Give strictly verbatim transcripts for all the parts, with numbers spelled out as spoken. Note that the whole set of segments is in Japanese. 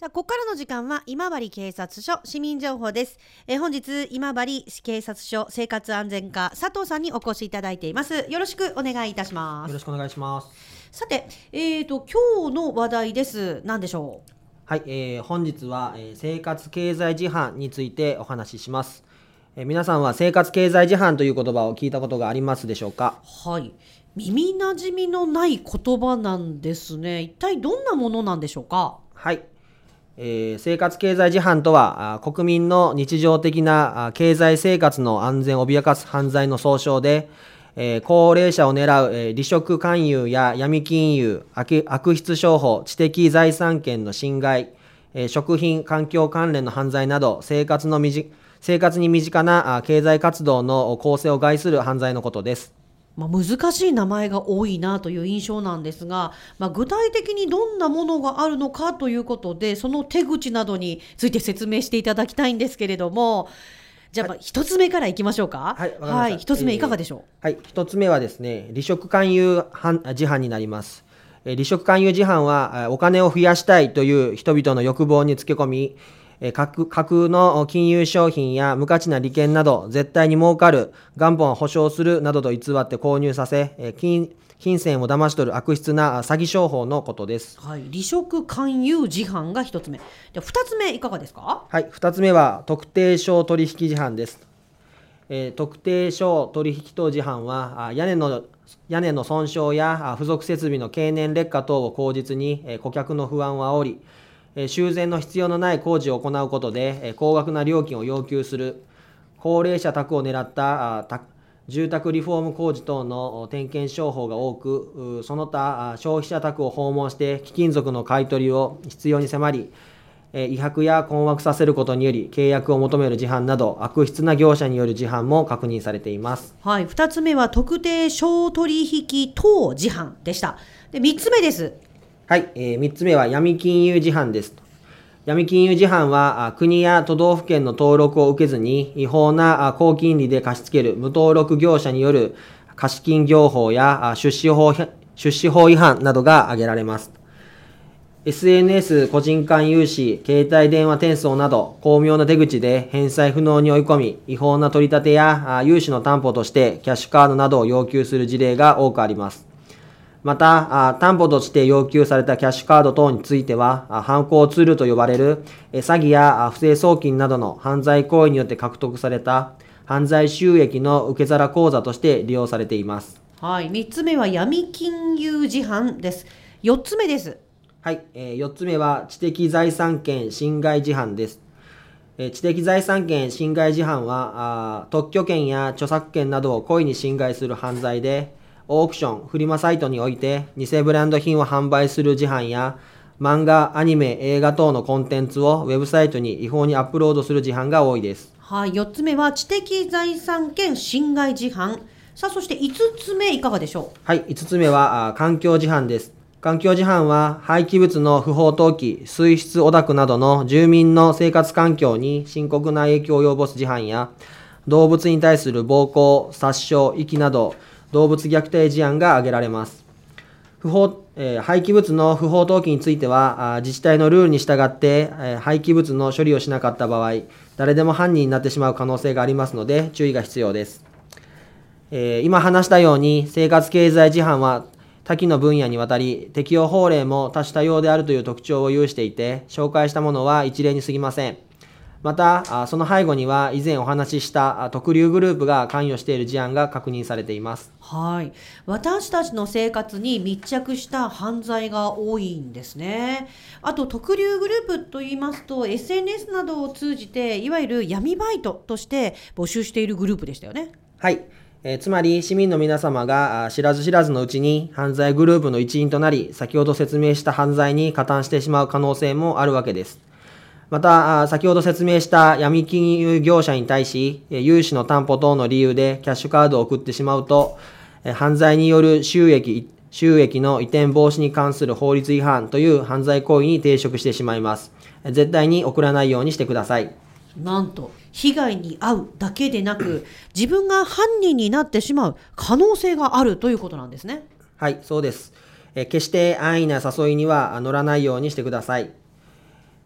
さあ、ここからの時間は今治警察署市民情報です。えー、本日今治警察署生活安全課佐藤さんにお越しいただいています。よろしくお願いいたします。 よろしくお願いします。 さて、えーと今日の話題です。何でしょう。 はい、えー、本日は、えー、生活経済事犯についてお話しします。えー、皆さんは生活経済事犯という言葉を聞いたことがありますでしょうか。 はい、耳なじみのない言葉なんですね。一体どんなものなんでしょうか。 はい、えー、生活経済事犯とは国民の日常的な経済生活の安全を脅かす犯罪の総称で、えー、高齢者を狙う、えー、利息勧誘や闇金融、悪、悪質商法、知的財産権の侵害、えー、食品環境関連の犯罪など生活のみじ生活に身近な経済活動の構成を害する犯罪のことです。 まあ、難しい名前が多いなという印象なんですが、まあ、具体的にどんなものがあるのかということで、その手口などについて説明していただきたいんですけれども、じゃあ一つ目からいきましょうか。 はい、わかりました。 はい、一つ目いかがでしょう。 えー、はい、一つ目はですね、利息勧誘事犯になります。えー、利息勧誘事犯はお金を増やしたいという人々の欲望につけ込み、架空の金融商品や無価値な利権など絶対に儲かる元本を保証するなどと偽って購入させ、金金銭を騙し取る悪質な詐欺商法のことです。 はい、利息勧誘事犯が一つ目で、二つ目いかがですか。 はい、二つ目は特定商取引事犯です。えー、特定商取引等事犯は屋根の屋根の損傷や付属設備の経年劣化等を口実に顧客の不安を煽り、修繕の必要のない工事を行うことで高額な料金を要求する高齢者宅を狙った住宅リフォーム工事等の点検商法が多く、その他消費者宅を訪問して貴金属の買い取りを必要に迫り、威迫や困惑させることにより契約を求める事犯など悪質な業者による事犯も確認されています。 はい、ふたつめは特定商取引等事犯でした。で、みっつめです。 はい、えー、みっつめは闇金融事犯です。闇金融事犯は国や都道府県の登録を受けずに違法な高金利で貸し付ける無登録業者による貸金業法や出資法、出資法違反などが挙げられます。エスエヌエス 個人間融資、携帯電話転送など巧妙な手口で返済不能に追い込み、違法な取り立てや融資の担保としてキャッシュカードなどを要求する事例が多くあります。また、担保として要求されたキャッシュカード等については、犯行ツールと呼ばれる詐欺や不正送金などの犯罪行為によって獲得された犯罪収益の受け皿口座として利用されています。 はい、みっつめは闇金融事犯です。よっつめです。 はい、えー、よっつめは知的財産権侵害事犯です。えー、知的財産権侵害事犯は特許権や著作権などを故意に侵害する犯罪で、オークション、フリマサイトにおいて偽ブランド品を販売する事犯や漫画、アニメ、映画等のコンテンツをウェブサイトに違法にアップロードする事犯が多いです。 はい、よっつめは知的財産権侵害事犯。さあ、そしていつつめいかがでしょう。 はい、いつつめは環境事犯です。環境事犯は廃棄物の不法投棄、水質汚濁などの住民の生活環境に深刻な影響を及ぼす事犯や動物に対する暴行、殺傷、遺棄など動物虐待事案が挙げられます。不法、えー、廃棄物の不法投棄については、自治体のルールに従って、えー、廃棄物の処理をしなかった場合、誰でも犯人になってしまう可能性がありますので、注意が必要です。えー、今話したように、生活経済事犯は多岐の分野にわたり、適用法令も多種多様であるという特徴を有していて、紹介したものは一例に過ぎません。また、その背後には以前お話しした特流グループが関与している事案が確認されています。 はい、私たちの生活に密着した犯罪が多いんですね。あと特流グループといいますと エスエヌエス などを通じていわゆる闇バイトとして募集しているグループでしたよね。 はい、えー、つまり市民の皆様が知らず知らずのうちに犯罪グループの一員となり、先ほど説明した犯罪に加担してしまう可能性もあるわけです。また、先ほど説明した闇金融業者に対し、融資の担保等の理由でキャッシュカードを送ってしまうと、犯罪による収益、収益の移転防止に関する法律違反という犯罪行為に抵触してしまいます。絶対に送らないようにしてください。 なんと、被害に遭うだけでなく、自分が犯人になってしまう可能性があるということなんですね。 はい、そうです。決して安易な誘いには乗らないようにしてください。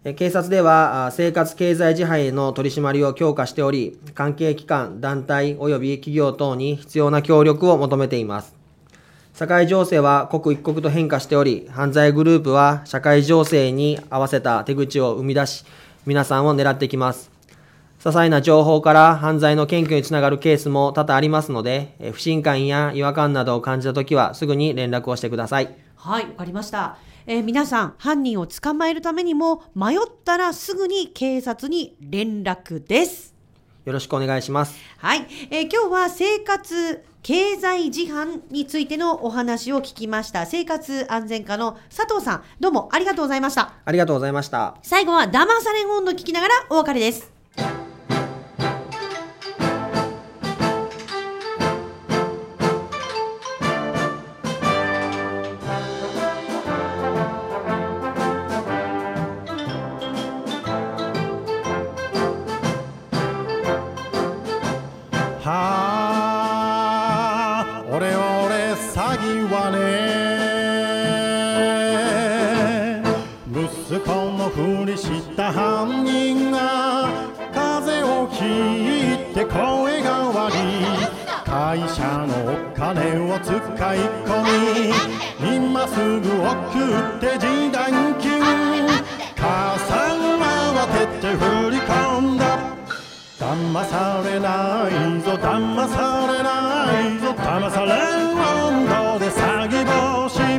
警察では生活経済自販への取り締まりを強化しており、関係機関、団体及び企業等に必要な協力を求めています。社会情勢は刻一刻と変化しており、犯罪グループは社会情勢に合わせた手口を生み出し、皆さんを狙ってきます。些細な情報から犯罪の検挙につながるケースも多々ありますので、不信感や違和感などを感じたときはすぐに連絡をしてください。 はい、わかりました。えー、皆さん、犯人を捕まえるためにも迷ったらすぐに警察に連絡です。 よろしくお願いします。 はい、えー、今日は生活経済事犯についてのお話を聞きました。生活安全課の佐藤さん、どうもありがとうございました。 ありがとうございました。 最後は騙されん温度聞きながらお別れです。 息子のふりした犯人が風邪をひいて声変わり、会社のお金を使い込み、今すぐ送って示談金、母さん慌てて振り込んだ。騙されないぞ騙されないぞ騙されん温度で詐欺防止。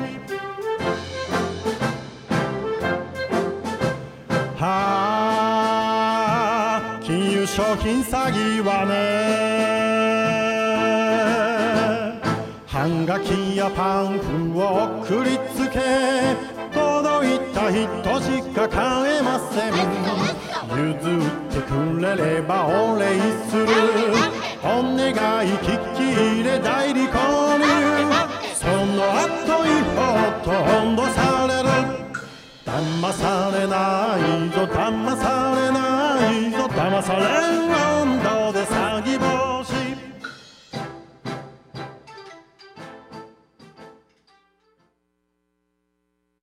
はあ、金融商品詐欺はね、半額やパンフを送りつけ、届いた人しか買えません。譲ってくれればお礼する、お願い聞き入れ代理購入、その後違法と温度される。騙されないぞ騙されないぞ騙されん温度で